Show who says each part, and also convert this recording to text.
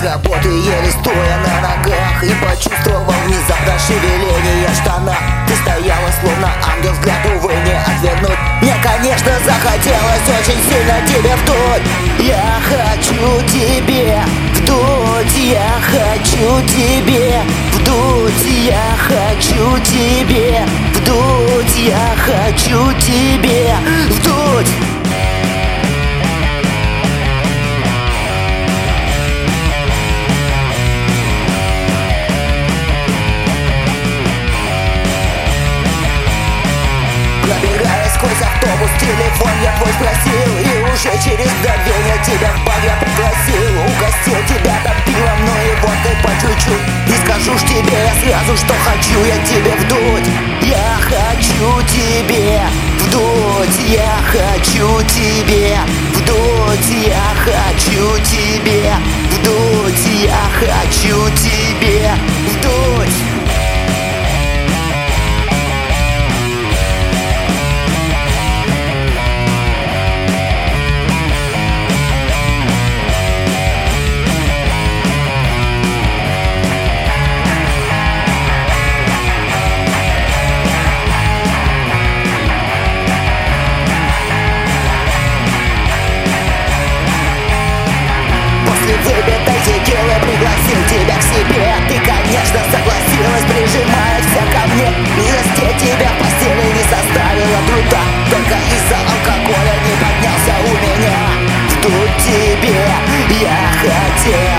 Speaker 1: работы, еле стоя на ногах, и почувствовал внезапно шевеление штана. Ты стояла словно ангел, взгляд, увы, не отвернуть. Мне, конечно, захотелось очень сильно тебе вдуть. Я хочу тебе вдуть, я хочу тебе вдуть, я хочу тебе вдуть, я хочу тебе вдуть. Пробегая сквозь автобус, телефон я твой спросил, и уже через мгновение тебя в бар я пригласил. Угостил тебя там пивом, но и водкой по чуть-чуть. Не скажу ж тебе я сразу, что хочу я тебе вдуть. Я хочу тебе вдуть, я хочу тебе вдуть, я хочу тебе вдуть, я хочу тебе вдуть. Выпитой текилы пригласил тебя к себе. Ты, конечно, согласилась, прижимаешься ко мне. Близости тебя в постели не составило труда. Только из-за алкоголя не поднялся у меня. Вдуть тебе я хотел.